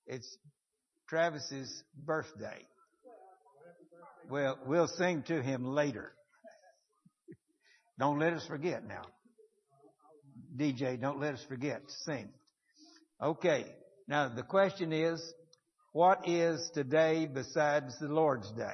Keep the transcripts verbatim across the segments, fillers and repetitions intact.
It's Travis's birthday. Well, we'll sing to him later. Don't let us forget now. D J, don't let us forget to sing. Okay. Now the question is, what is today besides the Lord's Day?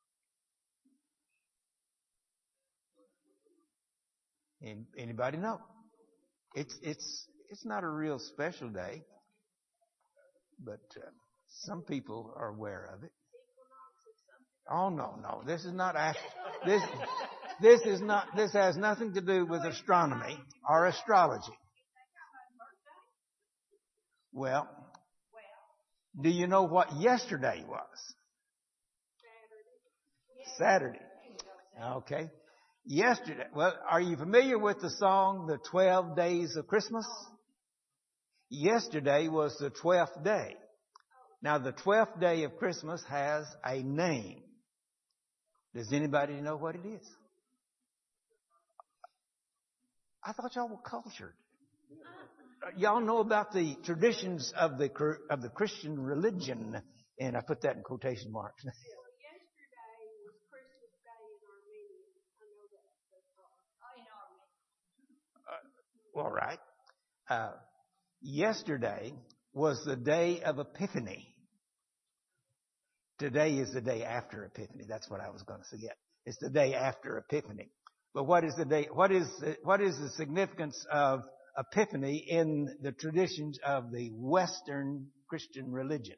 Anybody know? It's it's it's not a real special day, but uh, some people are aware of it. Oh no, no, this is not this. This is not. This has nothing to do with astronomy or astrology. Well, do you know what yesterday was? Saturday. Okay. Yesterday. Well, are you familiar with the song, The twelve Days of Christmas? Yesterday was the twelfth day. Now, the twelfth day of Christmas has a name. Does anybody know what it is? I thought y'all were cultured. Y'all know about the traditions of the of the Christian religion, and I put that in quotation marks. Well, yesterday was Christmas Day in Armenia. I know that. Oh, in Armenia. Uh, all right. Uh, yesterday was the day of Epiphany. Today is the day after Epiphany. That's what I was going to forget. It's the day after Epiphany. But what is the day? What is the, what is the significance of Epiphany in the traditions of the Western Christian religion?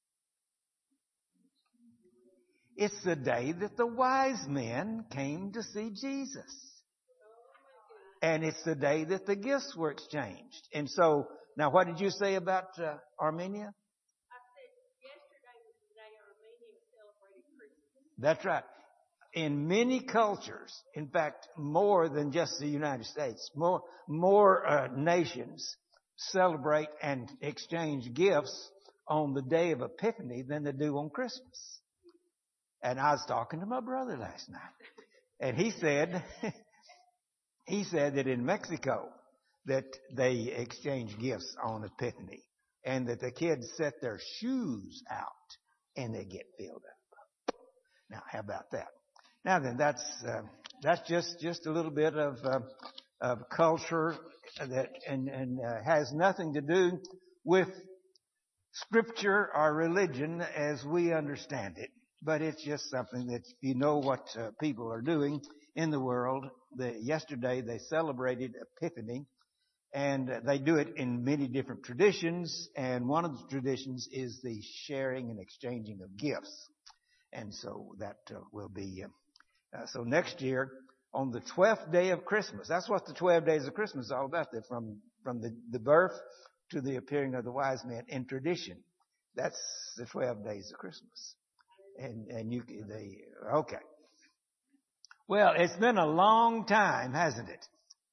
It's the day that the wise men came to see Jesus. And it's the day that the gifts were exchanged. And so, now what did you say about uh, Armenia? I said yesterday was the day Armenia celebrated Christmas. That's right. In many cultures, in fact, more than just the United States, more more uh, nations celebrate and exchange gifts on the day of Epiphany than they do on Christmas. And I was talking to my brother last night, and he said he said that in Mexico that they exchange gifts on Epiphany, and that the kids set their shoes out and they get filled up. Now, how about that? Now then, that's uh, that's just just a little bit of uh, of culture that and and uh, has nothing to do with Scripture or religion as we understand it. But it's just something that you know what uh, people are doing in the world. The, yesterday they celebrated Epiphany, and uh, they do it in many different traditions. And one of the traditions is the sharing and exchanging of gifts. And so that uh, will be. Uh, Uh, so next year, on the twelfth day of Christmas, that's what the twelve days of Christmas is all about. They're from, from the, the birth to the appearing of the wise men in tradition. That's the twelve days of Christmas. And, and you, they, okay. Well, it's been a long time, hasn't it?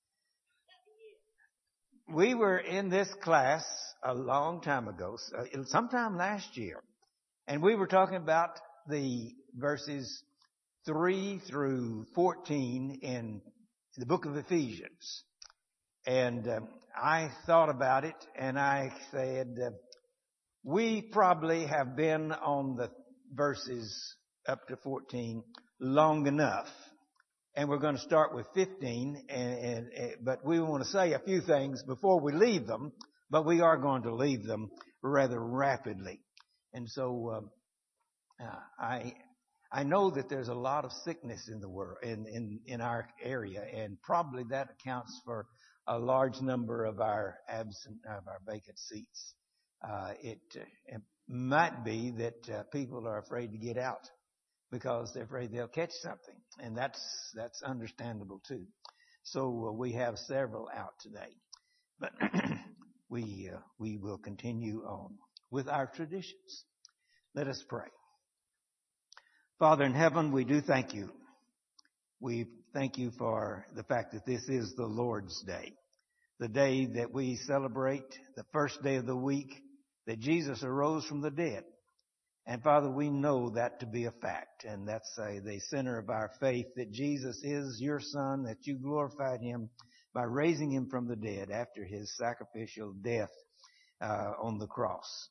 We were in this class a long time ago, sometime last year, and we were talking about the verses three through fourteen in the book of Ephesians. And uh, I thought about it, and I said, uh, we probably have been on the verses up to fourteen long enough. And we're going to start with fifteen, and, and, and but we want to say a few things before we leave them, but we are going to leave them rather rapidly. And so um, uh, I... I know that there's a lot of sickness in the world, in, in, in our area, and probably that accounts for a large number of our absent, of our vacant seats. Uh, it, it might be that uh, people are afraid to get out because they're afraid they'll catch something, and that's that's understandable too. So uh, we have several out today, but we uh, we will continue on with our traditions. Let us pray. Father in heaven, we do thank you. We thank you for the fact that this is the Lord's Day, the day that we celebrate, the first day of the week, that Jesus arose from the dead. And Father, we know that to be a fact, and that's uh, the center of our faith, that Jesus is your Son, that you glorified him by raising him from the dead after his sacrificial death uh, on the cross.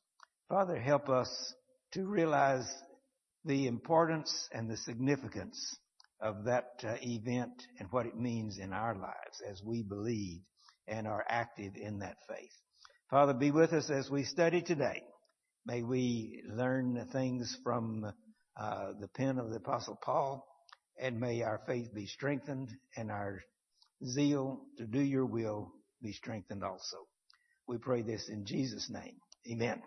Father, help us to realize the importance and the significance of that uh, event and what it means in our lives as we believe and are active in that faith. Father, be with us as we study today. May we learn things from uh, the pen of the Apostle Paul, and may our faith be strengthened and our zeal to do your will be strengthened also. We pray this in Jesus' name. Amen.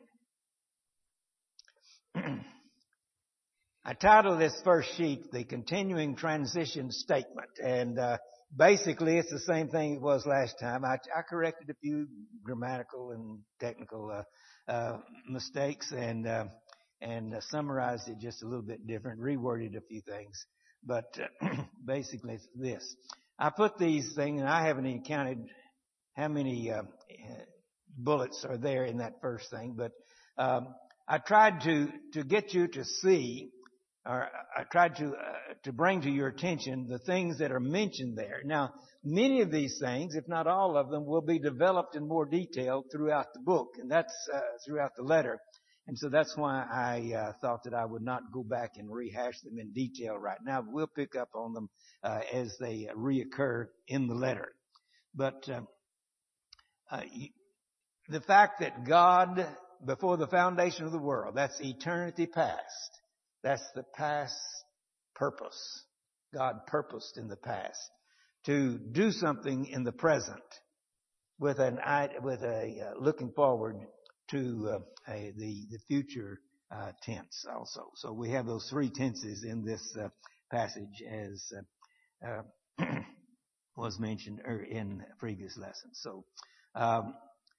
I titled this first sheet, The Continuing Transition Statement. And uh, basically it's the same thing it was last time. I, I corrected a few grammatical and technical uh, uh, mistakes and uh, and uh, summarized it just a little bit different, reworded a few things. But uh, basically it's this. I put these things, and I haven't even counted how many uh, bullets are there in that first thing, but um, I tried to, to get you to see, or I tried to uh, to bring to your attention the things that are mentioned there. Now, many of these things, if not all of them, will be developed in more detail throughout the book, and that's uh, throughout the letter. And so that's why I uh, thought that I would not go back and rehash them in detail right now. But we'll pick up on them uh, as they uh, reoccur in the letter. But uh, uh, the fact that God, before the foundation of the world, that's eternity past. That's the past purpose. God purposed in the past to do something in the present with an with a uh, looking forward to uh, a, the the future uh, tense also. So we have those three tenses in this uh, passage, as uh, uh, was mentioned in previous lessons. So um,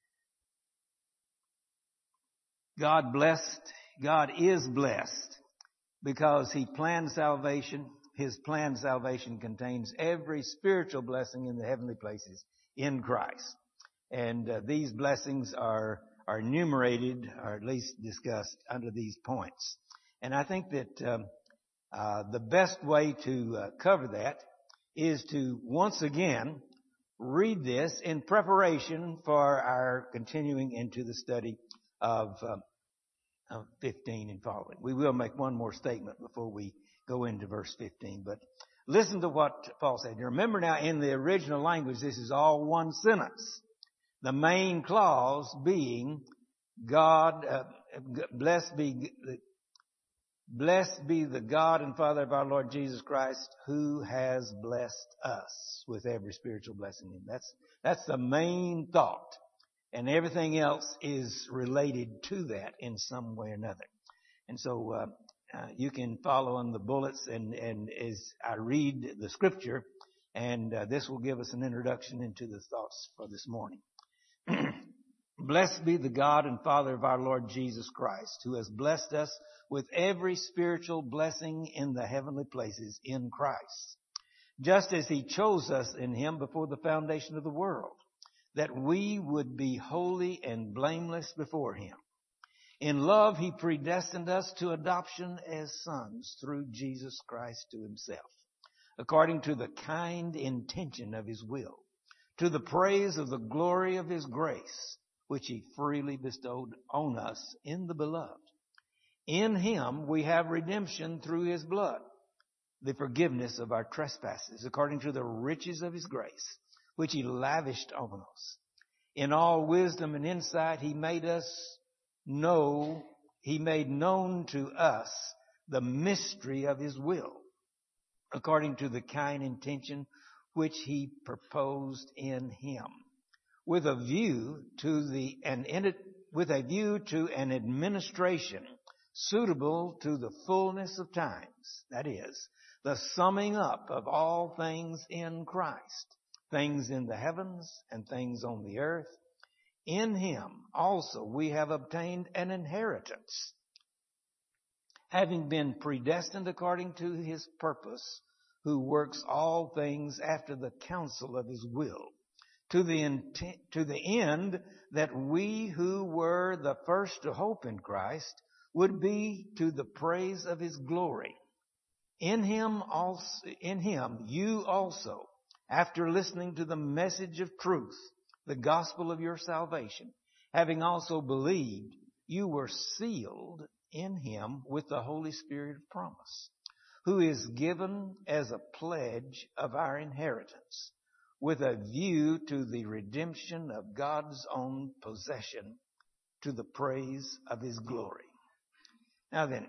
God blessed. God is blessed because He planned salvation. His planned salvation contains every spiritual blessing in the heavenly places in Christ, and uh, these blessings are. are enumerated, or at least discussed, under these points. And I think that um, uh, the best way to uh, cover that is to once again read this in preparation for our continuing into the study of, uh, of fifteen and following. We will make one more statement before we go into verse fifteen, but listen to what Paul said. Remember now, in the original language, this is all one sentence. The main clause being, God, uh, blessed be, blessed be the God and Father of our Lord Jesus Christ, who has blessed us with every spiritual blessing. That's, that's the main thought. And everything else is related to that in some way or another. And so, uh, uh, you can follow on the bullets and, and as I read the scripture, and uh, this will give us an introduction into the thoughts for this morning. Blessed be the God and Father of our Lord Jesus Christ, who has blessed us with every spiritual blessing in the heavenly places in Christ, just as He chose us in Him before the foundation of the world, that we would be holy and blameless before Him. In love, He predestined us to adoption as sons through Jesus Christ to Himself, according to the kind intention of His will, to the praise of the glory of His grace, which He freely bestowed on us in the Beloved. In Him we have redemption through His blood, the forgiveness of our trespasses, according to the riches of His grace, which He lavished on us. In all wisdom and insight He made us know, He made known to us the mystery of His will, according to the kind intention which He proposed in Him, with a view to the and in it, with a view to an administration suitable to the fullness of times. That is, the summing up of all things in Christ, things in the heavens and things on the earth. In Him also we have obtained an inheritance, having been predestined according to His purpose, who works all things after the counsel of His will, to the intent, to the end that we who were the first to hope in Christ would be to the praise of His glory. In Him also, in Him you also, after listening to the message of truth, the gospel of your salvation, having also believed, you were sealed in him with the Holy Spirit of promise, who is given as a pledge of our inheritance, with a view to the redemption of God's own possession, to the praise of his glory. Now then,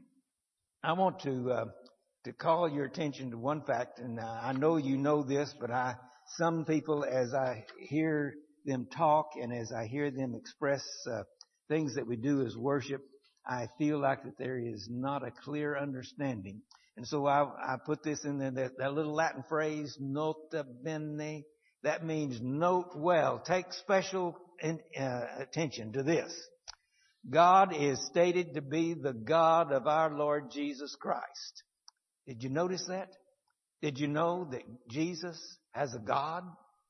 I want to uh, to call your attention to one fact, and uh, I know you know this, but I some people, as I hear them talk and as I hear them express uh, things that we do as worship, I feel like that there is not a clear understanding. And so I, I put this in there, that, that little Latin phrase, nota bene, that means note well. Take special in, uh, attention to this. God is stated to be the God of our Lord Jesus Christ. Did you notice that? Did you know that Jesus has a God?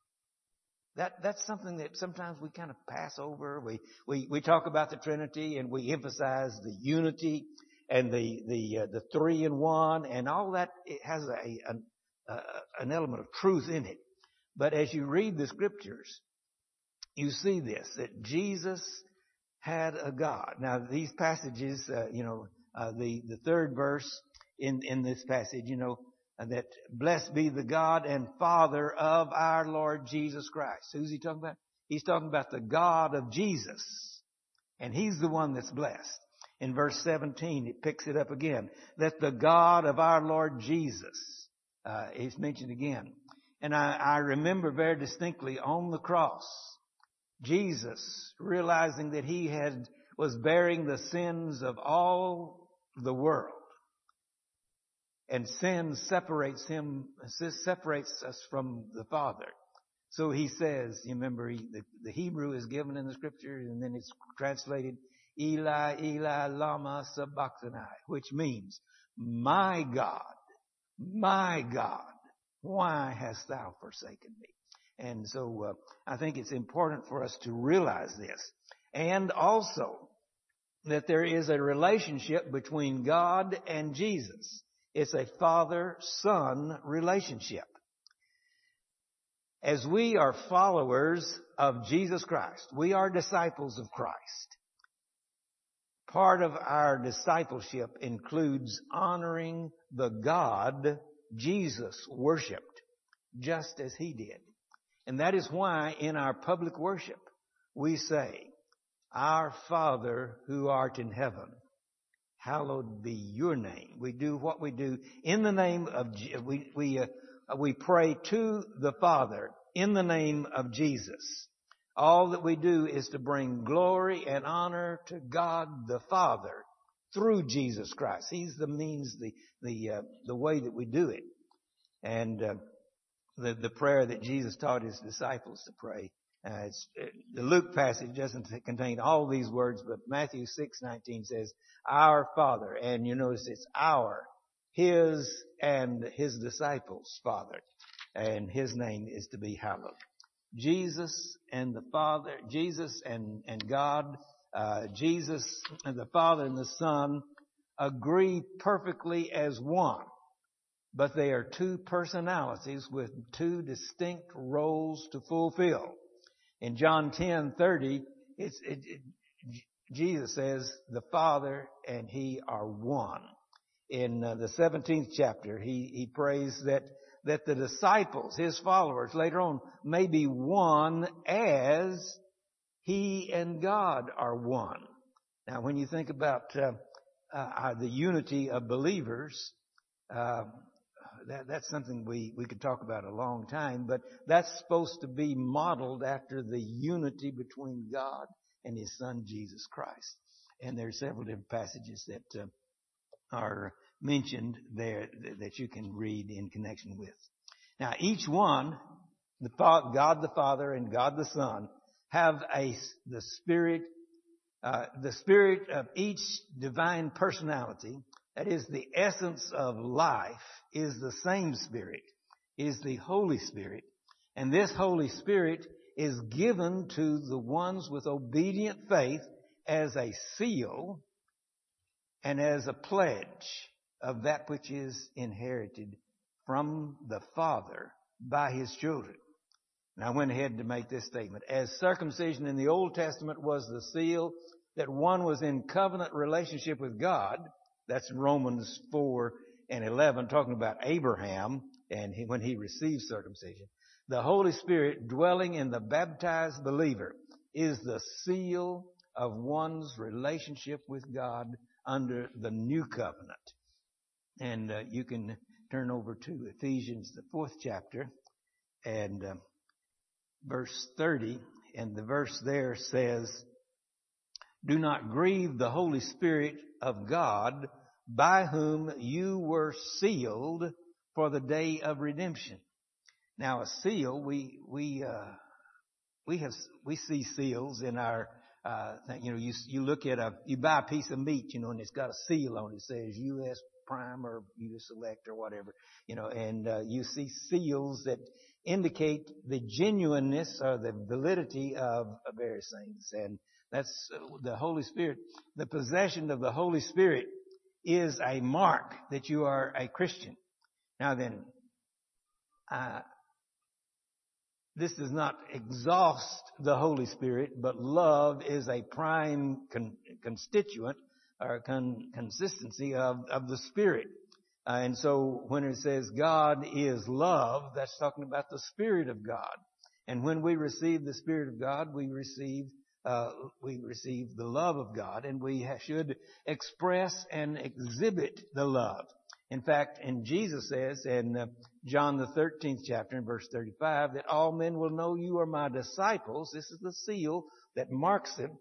That, that's something that sometimes we kind of pass over. We, we, we talk about the Trinity and we emphasize the unity and the, the, uh, the three in one and all that. It has a, an, uh, an element of truth in it. But as you read the scriptures, you see this, that Jesus had a God. Now these passages, uh, you know, uh, the, the third verse in, in this passage, you know, that blessed be the God and Father of our Lord Jesus Christ. Who's he talking about? He's talking about the God of Jesus. And he's the one that's blessed. In verse seventeen, it picks it up again. That the God of our Lord Jesus uh, is mentioned again. And I, I remember very distinctly on the cross, Jesus realizing that he had was bearing the sins of all the world. And sin separates him, separates us from the Father. So he says, you remember, he, the, the Hebrew is given in the scripture, and then it's translated, Eli, Eli, lama sabachthani, which means, my God, my God, why hast thou forsaken me? And so uh, I think it's important for us to realize this. And also that there is a relationship between God and Jesus. It's a father-son relationship. As we are followers of Jesus Christ, we are disciples of Christ. Part of our discipleship includes honoring the God Jesus worshiped, just as he did. And that is why in our public worship, we say, Our Father who art in heaven, hallowed be your name. We do what we do in the name of, we, we, uh, we pray to the Father in the name of Jesus. All that we do is to bring glory and honor to God the Father through Jesus Christ. He's the means, the, the, uh, the way that we do it. And, uh, the, the prayer that Jesus taught his disciples to pray. Uh, it's, it, the Luke passage doesn't contain all these words, but Matthew six nineteen says, Our Father. And you notice it's our, his and his disciples' Father. And his name is to be hallowed. Jesus and the Father, Jesus and, and God, uh, Jesus and the Father and the Son agree perfectly as one. But they are two personalities with two distinct roles to fulfill. In John ten thirty, it's, it, it, Jesus says the Father and he are one. In uh, the seventeenth chapter, he, he prays that, that the disciples, his followers, later on, may be one as he and God are one. Now, when you think about uh, uh, the unity of believers, uh, That, that's something we, we could talk about a long time, but that's supposed to be modeled after the unity between God and his son, Jesus Christ. And there are several different passages that uh, are mentioned there that you can read in connection with. Now, each one, the fa- God the Father and God the Son, have a, the Spirit, uh, the Spirit of each divine personality, that is the essence of life, is the same Spirit, is the Holy Spirit. And this Holy Spirit is given to the ones with obedient faith as a seal and as a pledge of that which is inherited from the Father by his children. And I went ahead to make this statement. As circumcision in the Old Testament was the seal that one was in covenant relationship with God. That's Romans four and eleven, talking about Abraham and he, when he received circumcision. The Holy Spirit dwelling in the baptized believer is the seal of one's relationship with God under the new covenant. And uh, you can turn over to Ephesians, the fourth chapter, and uh, verse thirty. And the verse there says, "Do not grieve the Holy Spirit of God, by whom you were sealed for the day of redemption." Now, a seal, we we uh, we have we see seals in our. Uh, you know, you you look at a you buy a piece of meat, you know, and it's got a seal on it. It says U S Prime or U S Select or whatever, you know, and uh, you see seals that indicate the genuineness or the validity of, of various things, and that's uh, the Holy Spirit. The possession of the Holy Spirit is a mark that you are a Christian. Now then, uh, this does not exhaust the Holy Spirit, but love is a prime con- constituent or con- consistency of, of the Spirit. Uh, and so when it says God is love, that's talking about the Spirit of God. And when we receive the Spirit of God, we receive uh, we receive the love of God, and we ha- should express and exhibit the love. In fact, and Jesus says in uh, John the thirteenth chapter in verse thirty-five that all men will know you are my disciples. This is the seal that marks it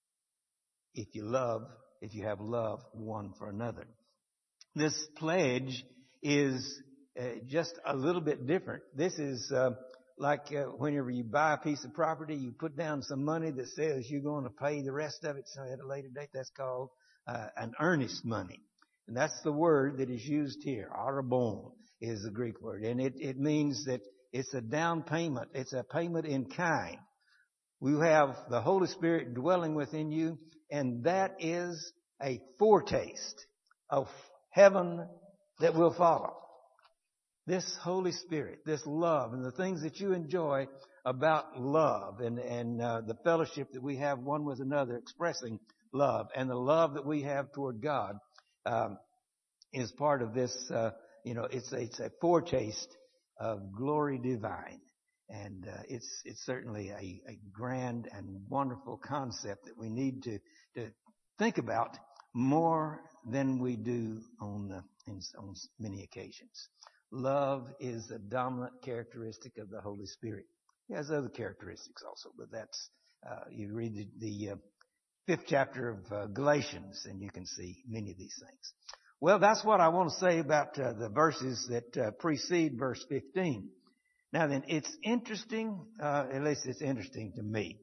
if you love, if you have love one for another. This pledge is uh, just a little bit different. This is uh, like uh, whenever you buy a piece of property, you put down some money that says you're going to pay the rest of it so at a later date. That's called uh, an earnest money. And that's the word that is used here. Arabon is the Greek word. And it, it means that it's a down payment. It's a payment in kind. We have the Holy Spirit dwelling within you, and that is a foretaste of heaven that will follow. This Holy Spirit, this love, and the things that you enjoy about love and, and uh, the fellowship that we have one with another expressing love, and the love that we have toward God, Um, is part of this, uh, you know, it's a, it's a foretaste of glory divine. And uh, it's it's certainly a, a grand and wonderful concept that we need to, to think about more than we do on, the, in, on many occasions. Love is a dominant characteristic of the Holy Spirit. He has other characteristics also, but that's, uh, you read the, the uh, fifth chapter of uh, Galatians, and you can see many of these things. Well, that's what I want to say about uh, the verses that uh, precede verse fifteen. Now then, it's interesting, uh, at least it's interesting to me,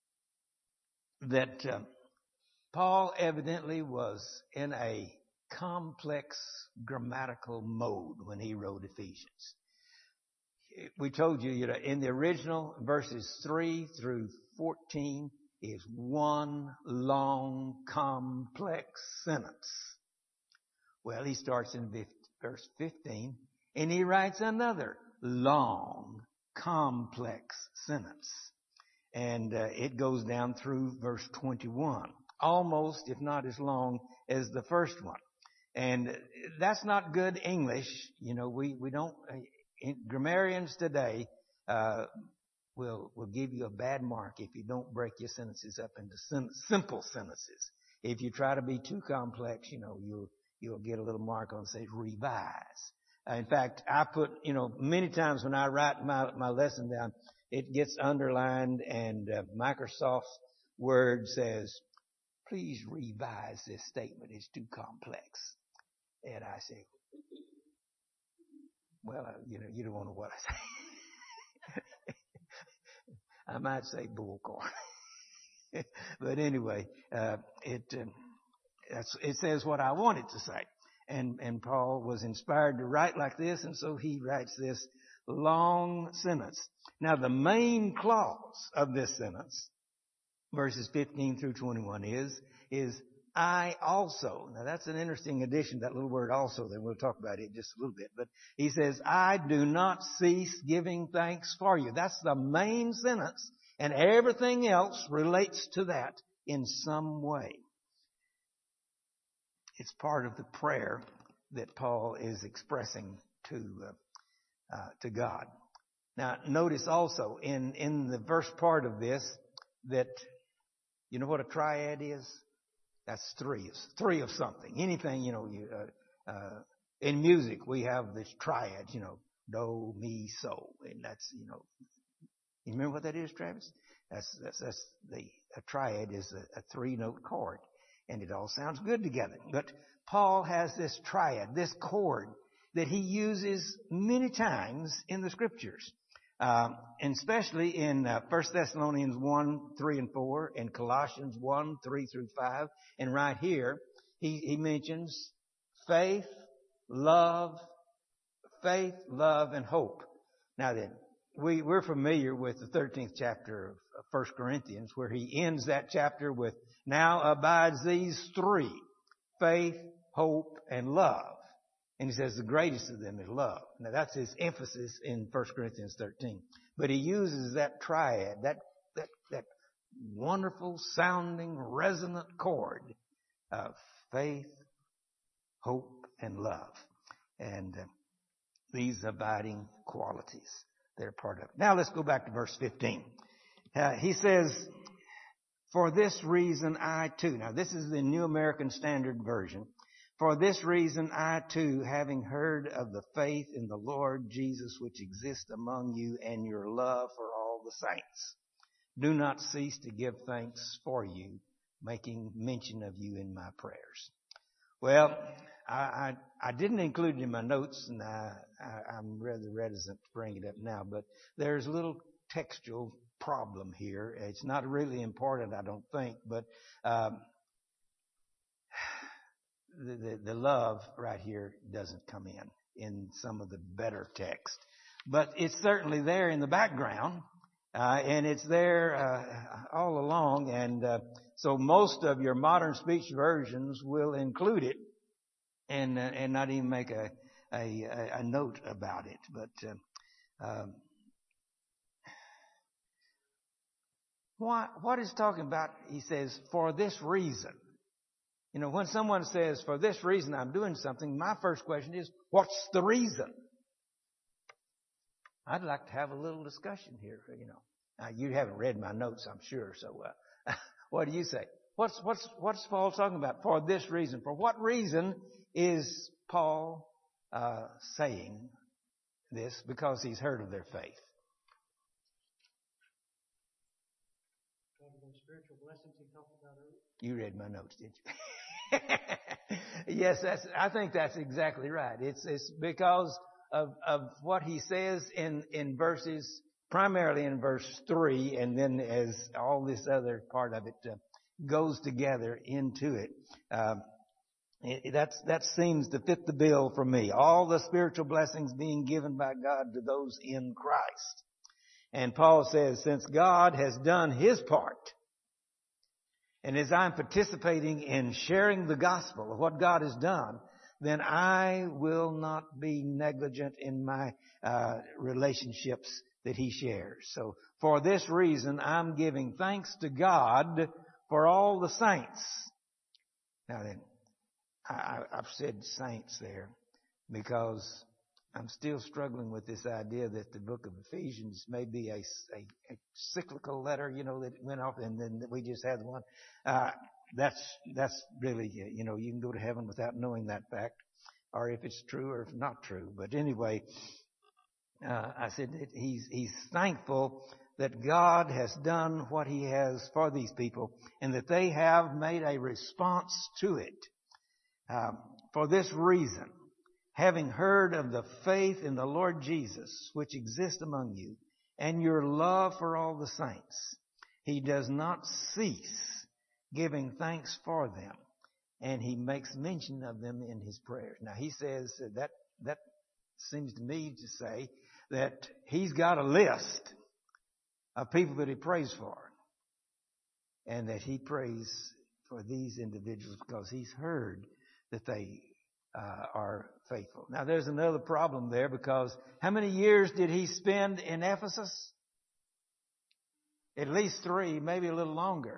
that uh, Paul evidently was in a complex grammatical mode when he wrote Ephesians. We told you, you know, in the original verses three through fourteen, is one long, complex sentence. Well, he starts in verse fifteen, and he writes another long, complex sentence. And uh, it goes down through verse twenty-one, almost, if not as long as the first one. And that's not good English. You know, we, we don't, uh, grammarians today, uh, will will give you a bad mark if you don't break your sentences up into sim- simple sentences. If you try to be too complex, you know, you'll you'll get a little mark on, say, revise. Uh, in fact, I put, you know, many times when I write my my lesson down, it gets underlined, and uh, Microsoft Word says, "Please revise this statement. It's too complex." And I say, well, uh, you know, you don't want to know what I say. I might say bullcorn. But anyway, uh, it, uh, that's, it says what I wanted to say. And, and Paul was inspired to write like this, and so he writes this long sentence. Now, the main clause of this sentence, verses fifteen through twenty-one, is, is I also. Now, that's an interesting addition, that little word also, then we'll talk about it just a little bit. But he says, I do not cease giving thanks for you. That's the main sentence, and everything else relates to that in some way. It's part of the prayer that Paul is expressing to uh, uh, to God. Now, notice also in, in the first part of this that, you know what a triad is? That's three. Three of something. Anything, you know, you, uh, uh, in music we have this triad, you know, do, mi, so. And that's, you know, you remember what that is, Travis? That's, that's, that's the, a triad is a, a three note chord. And it all sounds good together. But Paul has this triad, this chord that he uses many times in the scriptures. Um, and especially in uh, First Thessalonians one, three, and four, and Colossians one, three through five. And right here, he, he mentions faith, love, faith, love, and hope. Now then, we, we're familiar with the thirteenth chapter of First Corinthians, where he ends that chapter with, now abides these three, faith, hope, and love. And he says the greatest of them is love. Now that's his emphasis in First Corinthians thirteen. But he uses that triad, that, that, that wonderful sounding resonant chord of faith, hope, and love. And uh, these abiding qualities, they're part of it. Now let's go back to verse fifteen. Uh, he says, for this reason I too. Now this is the New American Standard Version. For this reason I too, having heard of the faith in the Lord Jesus which exists among you and your love for all the saints, do not cease to give thanks for you, making mention of you in my prayers. Well, I, I, I didn't include it in my notes, and I, I, I'm rather reticent to bring it up now, but there's a little textual problem here. It's not really important, I don't think, but um, the, the, the love right here doesn't come in, in some of the better text. But it's certainly there in the background, uh, and it's there uh, all along, and uh, so most of your modern speech versions will include it and uh, and not even make a, a, a note about it. But uh, um, what, what is talking about, he says, for this reason. You know, when someone says, for this reason I'm doing something, my first question is, what's the reason? I'd like to have a little discussion here, you know. Now, you haven't read my notes, I'm sure, so uh, what do you say? What's, what's, what's Paul talking about? For this reason. For what reason is Paul uh, saying this? Because he's heard of their faith. Spiritual blessings he talked about earlier. You read my notes, did you? Yes, that's, I think that's exactly right. It's, it's because of, of what he says in, in verses, primarily in verse three, and then as all this other part of it uh, goes together into it. Um, it that's, that seems to fit the bill for me. All the spiritual blessings being given by God to those in Christ. And Paul says, since God has done his part, and as I'm participating in sharing the gospel of what God has done, then I will not be negligent in my uh, relationships that he shares. So for this reason, I'm giving thanks to God for all the saints. Now then, I, I've said saints there because I'm still struggling with this idea that the book of Ephesians may be a, a, a cyclical letter, you know, that went off and then we just had one. Uh, that's, that's really, you know, you can go to heaven without knowing that fact, or if it's true or if not true. But anyway, uh, I said that he's, he's thankful that God has done what he has for these people and that they have made a response to it. Um, for this reason, having heard of the faith in the Lord Jesus, which exists among you, and your love for all the saints, he does not cease giving thanks for them, and he makes mention of them in his prayers. Now, he says that, that seems to me to say that he's got a list of people that he prays for, and that he prays for these individuals because he's heard that they Uh, are faithful. Now there's another problem there because how many years did he spend in Ephesus? At least three, maybe a little longer.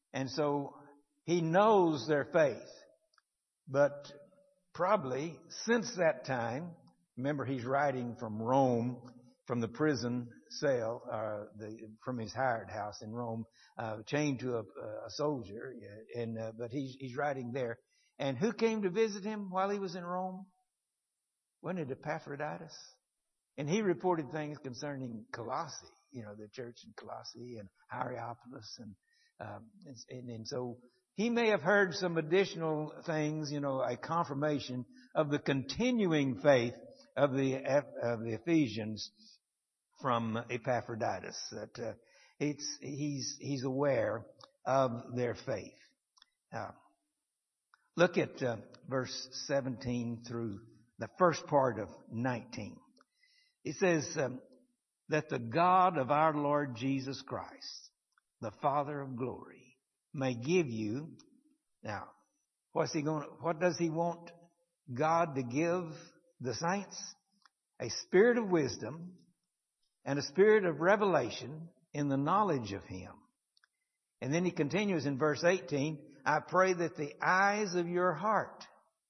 And so he knows their faith. But probably since that time, remember he's writing from Rome, from the prison cell, uh, the, from his hired house in Rome, uh, chained to a, a soldier. And, uh, but he's, he's writing there. And who came to visit him while he was in Rome? Wasn't it Epaphroditus? And he reported things concerning Colossae, you know, the church in Colossae and Hierapolis. And, um, and, and so he may have heard some additional things, you know, a confirmation of the continuing faith of the, of the Ephesians from Epaphroditus. That uh, it's, he's, he's aware of their faith. Now, look at uh, verse seventeen through the first part of nineteen. It says um, that the God of our Lord Jesus Christ, the Father of glory, may give you. Now, what's he going? What does he want God to give the saints? A spirit of wisdom and a spirit of revelation in the knowledge of Him. And then he continues in verse eighteen. I pray that the eyes of your heart,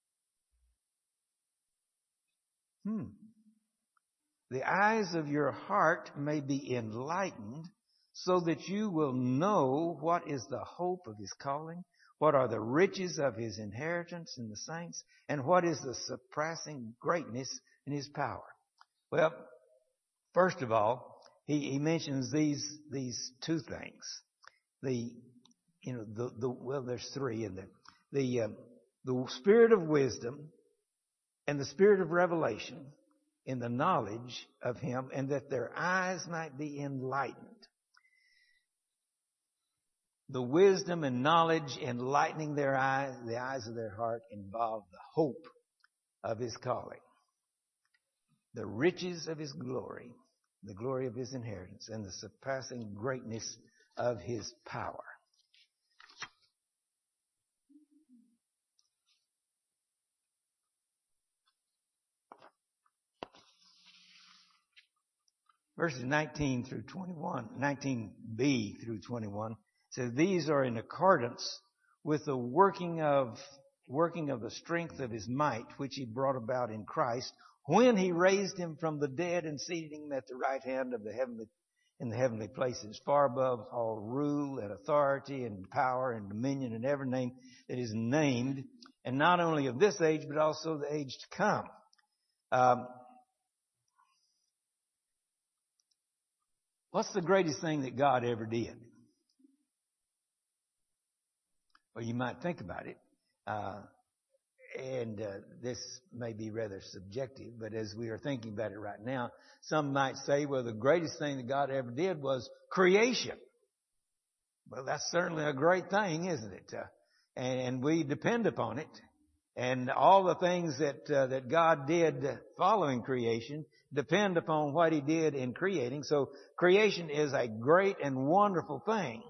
hmm, the eyes of your heart may be enlightened, so that you will know what is the hope of His calling, what are the riches of His inheritance in the saints, and what is the surpassing greatness in His power. Well, first of all, he, he mentions these these two things. The you know the the well, there's three in there. The um, the spirit of wisdom and the spirit of revelation in the knowledge of Him, and that their eyes might be enlightened. The wisdom and knowledge enlightening their eyes, the eyes of their heart, involve the hope of His calling, the riches of His glory, the glory of His inheritance, and the surpassing greatness of His power. Verses nineteen through twenty-one, nineteen b through twenty-one, says these are in accordance with the working of working of the strength of His might, which He brought about in Christ, when He raised Him from the dead and seated Him at the right hand of the heavenly in the heavenly places, far above all rule and authority and power and dominion and every name that is named, and not only of this age but also the age to come. Um, What's the greatest thing that God ever did? Well, you might think about it. Uh, and uh, this may be rather subjective, but as we are thinking about it right now, some might say, well, the greatest thing that God ever did was creation. Well, that's certainly a great thing, isn't it? Uh, and, and we depend upon it. And all the things that uh, that God did following creation depend upon what He did in creating. So creation is a great and wonderful thing.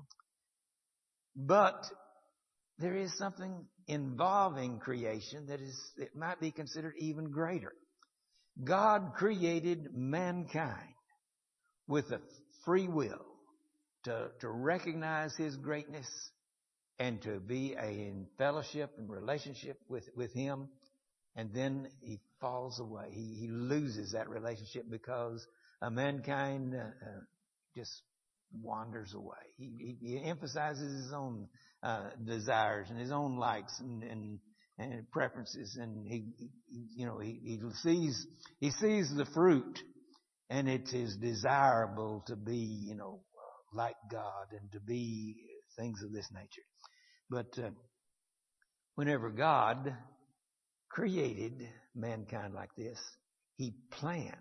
But there is something involving creation that is, it might be considered even greater. God created mankind with a free will to, to recognize His greatness and to be a, in fellowship and relationship with, with Him. And then He falls away. He, he loses that relationship because uh, mankind uh, uh, just wanders away. He, he, he emphasizes his own uh, desires and his own likes and, and, and preferences, and he, he you know, he, he sees he sees the fruit, and it is desirable to be, you know, like God and to be things of this nature. But uh, whenever God created mankind like this, He planned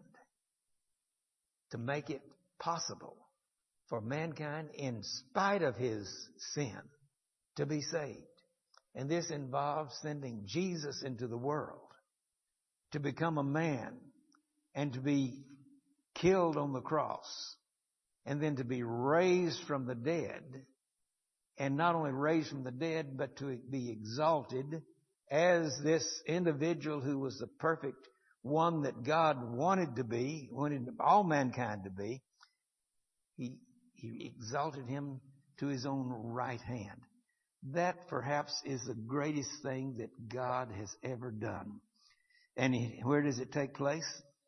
to make it possible for mankind, in spite of his sin, to be saved. And this involves sending Jesus into the world to become a man and to be killed on the cross and then to be raised from the dead. And not only raised from the dead, but to be exalted as this individual who was the perfect one that God wanted to be, wanted all mankind to be. He, he exalted Him to His own right hand. That perhaps is the greatest thing that God has ever done. And he, where does it take place?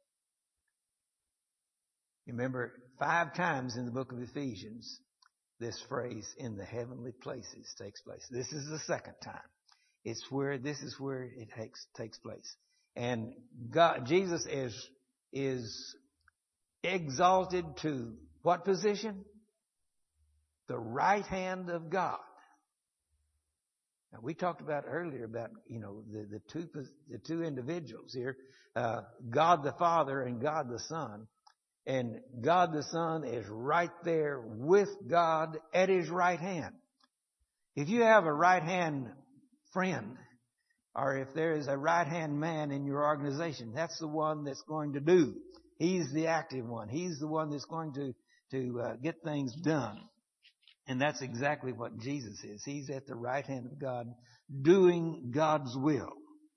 You remember five times in the book of Ephesians, this phrase, in the heavenly places, takes place. This is the second time. It's where, this is where it takes, takes place. And God, Jesus is, is exalted to what position? The right hand of God. Now, we talked about earlier about, you know, the, the two, the two individuals here, uh, God the Father and God the Son. And God the Son is right there with God at His right hand. If you have a right hand friend, or if there is a right hand man in your organization, that's the one that's going to do. He's the active one. He's the one that's going to, to uh, get things done. And that's exactly what Jesus is. He's at the right hand of God doing God's will.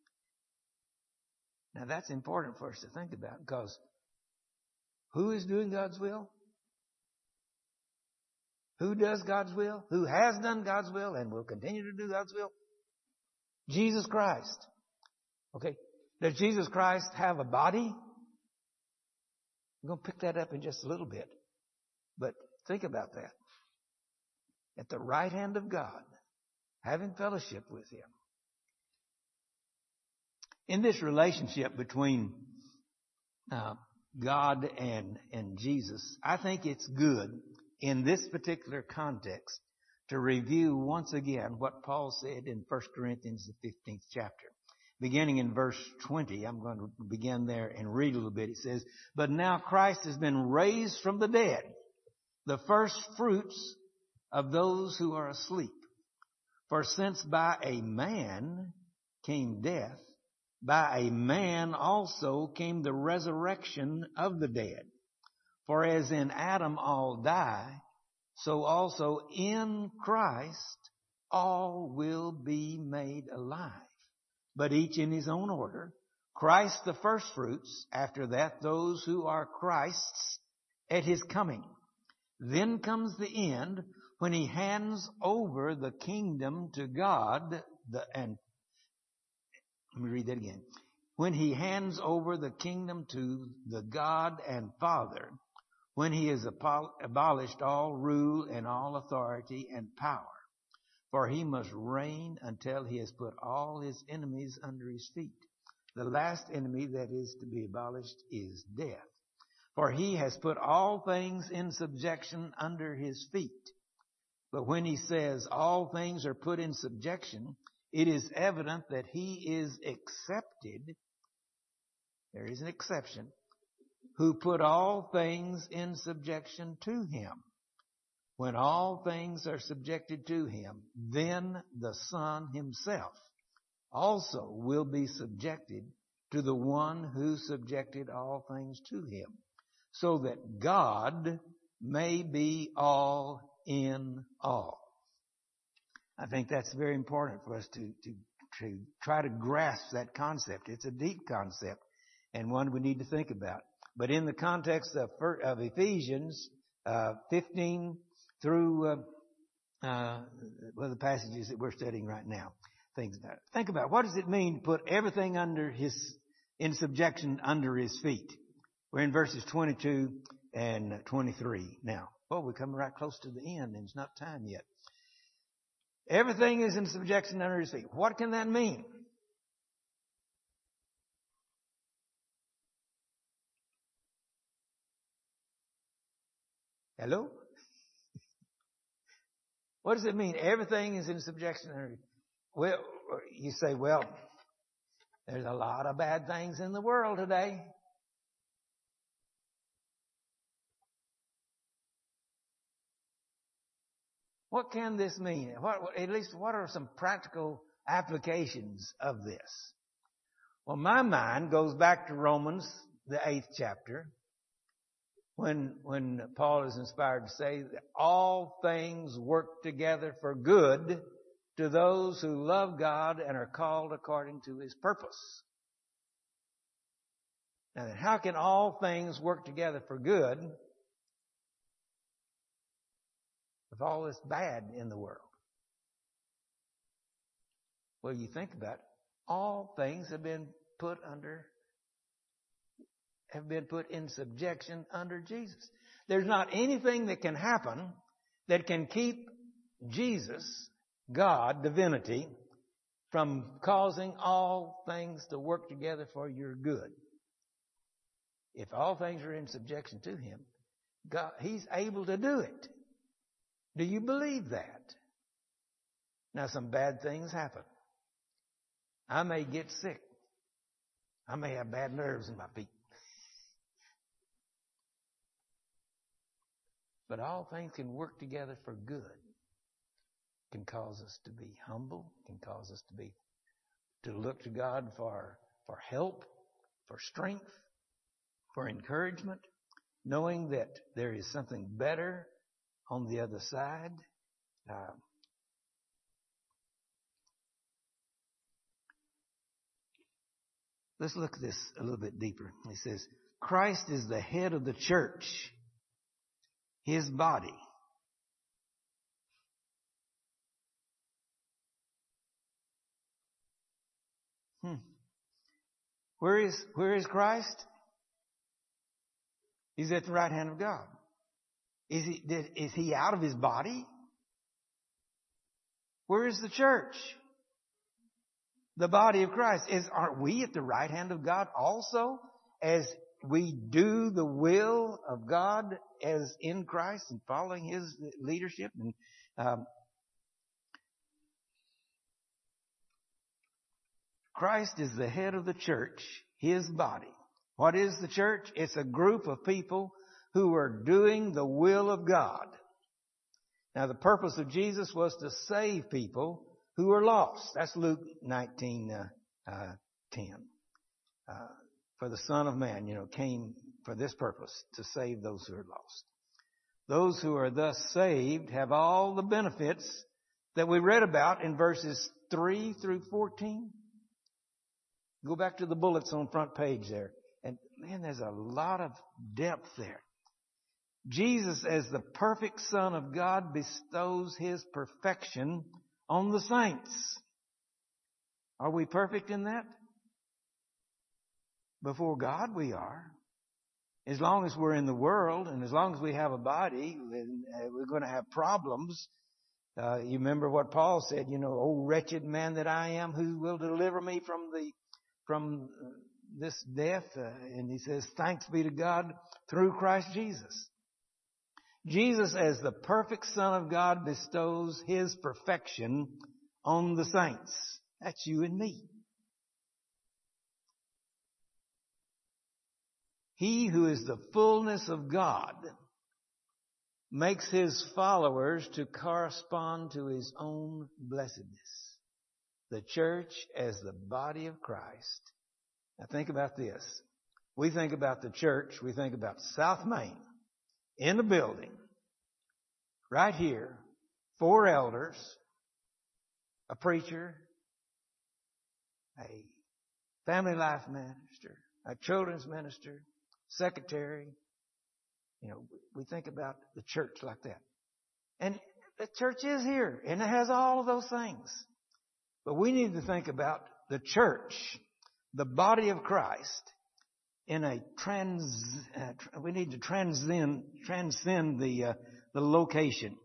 Now that's important for us to think about, because who is doing God's will? Who does God's will? Who has done God's will and will continue to do God's will? Jesus Christ. Okay. Does Jesus Christ have a body? I'm going to pick that up in just a little bit. But think about that. At the right hand of God, having fellowship with Him. In this relationship between uh, God and, and Jesus, I think it's good in this particular context to review once again what Paul said in First Corinthians, the fifteenth chapter. Beginning in verse twenty, I'm going to begin there and read a little bit. It says, "But now Christ has been raised from the dead, the first fruits of those who are asleep. For since by a man came death, by a man also came the resurrection of the dead. For as in Adam all die, so also in Christ all will be made alive, but each in his own order. Christ the firstfruits, after that those who are Christ's at His coming. Then comes the end, when He hands over the kingdom to God, the, and let me read that again. When He hands over the kingdom to the God and Father, when He has abolished all rule and all authority and power. For He must reign until He has put all His enemies under His feet. The last enemy that is to be abolished is death. For He has put all things in subjection under His feet. But when He says all things are put in subjection, it is evident that He is accepted. There is an exception. Who put all things in subjection to Him. When all things are subjected to Him, then the Son Himself also will be subjected to the one who subjected all things to Him, so that God may be all in all. I think that's very important for us to, to, to try to grasp that concept. It's a deep concept and one we need to think about. But in the context of, of Ephesians uh, fifteen through uh, uh, well, the passages that we're studying right now, things about it. Think about it. What does it mean to put everything under His in subjection under His feet? We're in verses twenty-two and twenty-three now. Well, we're coming right close to the end, and it's not time yet. Everything is in subjection under His feet. What can that mean? Hello? What does it mean? Everything is in subjection under His feet. Well, you say, well, there's a lot of bad things in the world today. What can this mean? What, at least what are some practical applications of this? Well, my mind goes back to Romans, the eighth chapter, when, when Paul is inspired to say that all things work together for good to those who love God and are called according to His purpose. Now, how can all things work together for good with all this bad in the world? Well, you think about it, all things have been put under, have been put in subjection under Jesus. There's not anything that can happen that can keep Jesus, God, divinity, from causing all things to work together for your good. If all things are in subjection to Him, God, He's able to do it. Do you believe that? Now, some bad things happen. I may get sick. I may have bad nerves in my feet. But all things can work together for good. Can cause us to be humble. Can cause us to be to look to God for for help, for strength, for encouragement, knowing that there is something better on the other side. Uh, let's look at this a little bit deeper. He says, Christ is the head of the church, His body. Hmm. Where is, where is Christ? He's at the right hand of God. Is he, did, is he out of His body? Where is the church? The body of Christ. Is, aren't we at the right hand of God also as we do the will of God as in Christ and following His leadership? And um, Christ is the head of the church, His body. What is the church? It's a group of people who are doing the will of God. Now, the purpose of Jesus was to save people who are lost. That's Luke nineteen ten. Uh, for the Son of Man, you know, came for this purpose, to save those who are lost. Those who are thus saved have all the benefits that we read about in verses three through fourteen. Go back to the bullets on front page there. And man, there's a lot of depth there. Jesus, as the perfect Son of God, bestows His perfection on the saints. Are we perfect in that? Before God, we are. As long as we're in the world and as long as we have a body, we're going to have problems. Uh, you remember what Paul said, you know, "O wretched man that I am, who will deliver me from the from this death?" Uh, and he says, "Thanks be to God through Christ Jesus." Jesus, as the perfect Son of God, bestows His perfection on the saints. That's you and me. He who is the fullness of God makes His followers to correspond to His own blessedness. The church as the body of Christ. Now think about this. We think about the church, we think about South Main, in the building, right here, four elders, a preacher, a family life minister, a children's minister, secretary. You know, we think about the church like that. And the church is here, and it has all of those things. But we need to think about the church, the body of Christ, in a trans, uh, we need to transcend, transcend the, uh, the location.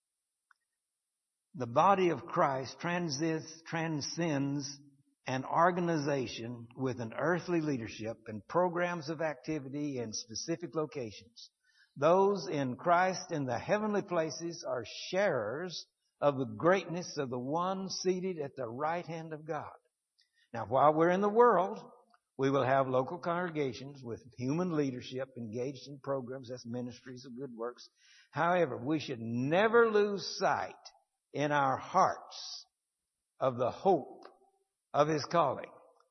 The body of Christ transcends, transcends an organization with an earthly leadership and programs of activity and specific locations. Those in Christ in the heavenly places are sharers of the greatness of the one seated at the right hand of God. Now, while we're in the world, we will have local congregations with human leadership engaged in programs as ministries of good works. However, we should never lose sight in our hearts of the hope of His calling.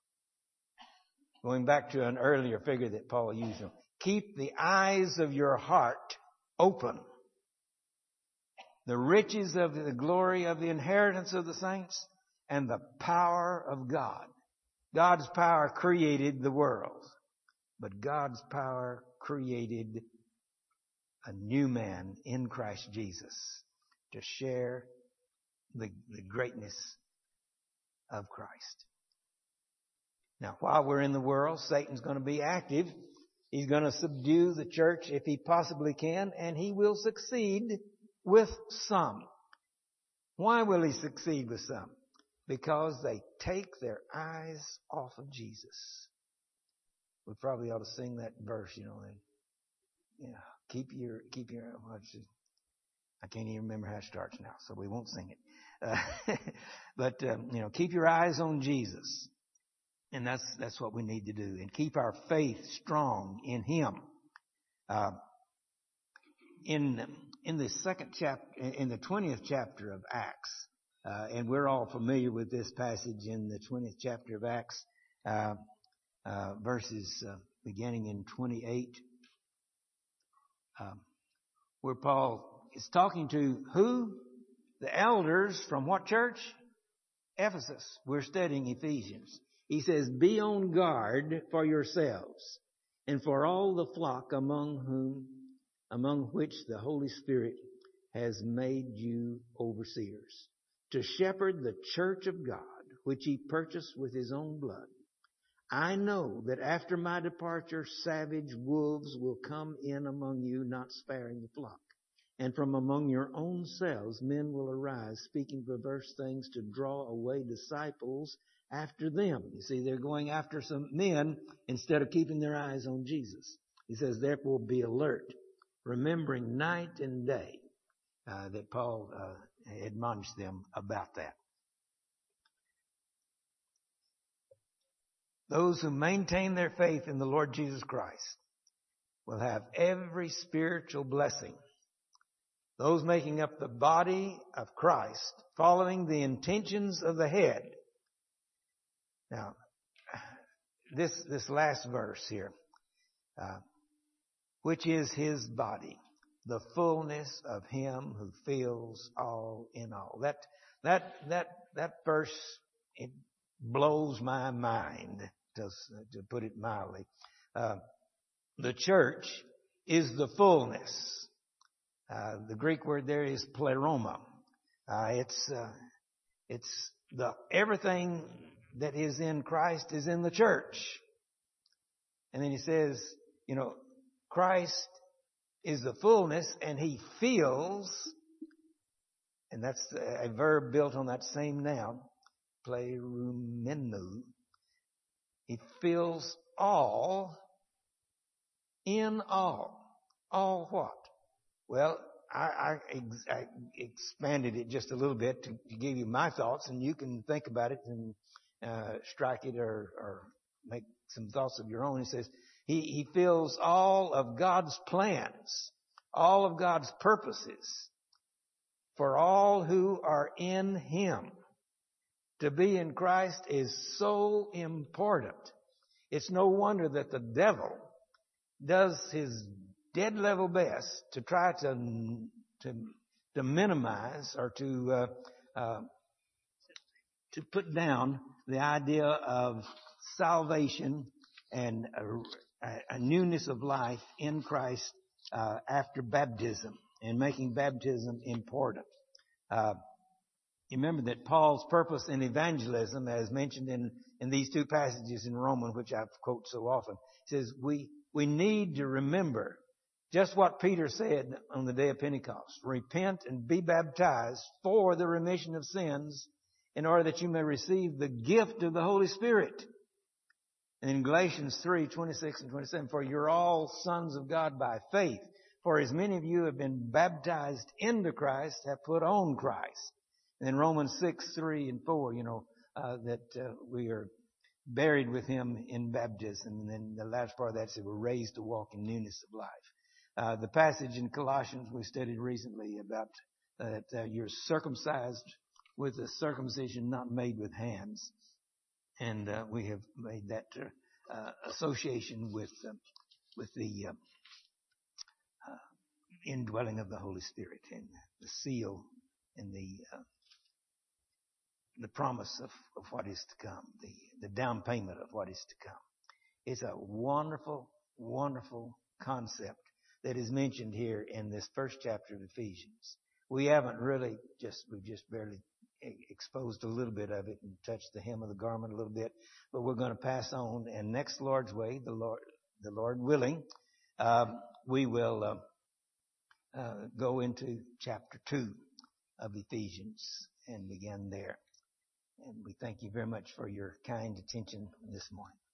Going back to an earlier figure that Paul used, keep the eyes of your heart open. The riches of the glory of the inheritance of the saints and the power of God. God's power created the world, but God's power created a new man in Christ Jesus to share the, the greatness of Christ. Now, while we're in the world, Satan's going to be active. He's going to subdue the church if he possibly can, and he will succeed with some. Why will he succeed with some? Because they take their eyes off of Jesus. We probably ought to sing that verse, you know. And, yeah, keep your, keep your, I can't even remember how it starts now, so we won't sing it. Uh, but, um, you know, keep your eyes on Jesus. And that's, that's what we need to do. And keep our faith strong in Him. Uh, in, in the second chapter, in the twentieth chapter of Acts, uh, and we're all familiar with this passage in the twentieth chapter of Acts, uh, uh, verses, uh, beginning in twenty-eight, um, where Paul is talking to who? The elders from what church? Ephesus. We're studying Ephesians. He says, be on guard for yourselves and for all the flock among whom, among which the Holy Spirit has made you overseers, to shepherd the church of God, which He purchased with His own blood. I know that after my departure, savage wolves will come in among you, not sparing the flock. And from among your own selves, men will arise, speaking perverse things to draw away disciples after them. You see, they're going after some men instead of keeping their eyes on Jesus. He says, therefore, be alert, remembering night and day, uh, that Paul uh, admonished them about that. Those who maintain their faith in the Lord Jesus Christ will have every spiritual blessing. Those making up the body of Christ, following the intentions of the head. Now, this this last verse here, uh, which is His body, the fullness of Him who fills all in all. That that that that verse, it blows my mind, to to put it mildly. Uh, the church is the fullness. Uh, the Greek word there is pleroma. Uh, it's uh, it's the everything that is in Christ is in the church. And then he says, you know, Christ is the fullness, and He fills, and that's a verb built on that same noun, plerumenu. He fills all in all. All what? Well, I, I, ex- I expanded it just a little bit to, to give you my thoughts, and you can think about it and uh, strike it or, or make some thoughts of your own. He says he, he fills all of God's plans, all of God's purposes for all who are in Him. To be in Christ is so important. It's no wonder that the devil does his dead level best to try to to, to minimize or to uh, uh, to put down the idea of salvation and a, a newness of life in Christ uh, after baptism, and making baptism important. Uh, you remember that Paul's purpose in evangelism, as mentioned in, in these two passages in Romans, which I've quoted so often, says we we need to remember just what Peter said on the day of Pentecost. Repent and be baptized for the remission of sins, in order that you may receive the gift of the Holy Spirit. And in Galatians three, twenty-six and twenty-seven, for you're all sons of God by faith. For as many of you have been baptized into Christ, have put on Christ. And in Romans six, three and four, you know, uh, that uh, we are buried with Him in baptism. And then the last part of that said we're raised to walk in newness of life. Uh, the passage in Colossians we studied recently about uh, that uh, you're circumcised with a circumcision not made with hands. And uh, we have made that uh, uh, association with uh, with the uh, uh, indwelling of the Holy Spirit and the seal and the uh, the promise of, of what is to come, the, the down payment of what is to come. It's a wonderful, wonderful concept that is mentioned here in this first chapter of Ephesians. We haven't really just, we've just barely exposed a little bit of it and touched the hem of the garment a little bit, but we're going to pass on. And next Lord's way, the Lord, the Lord willing, um, we will uh, uh, go into chapter two of Ephesians and begin there. And we thank you very much for your kind attention this morning.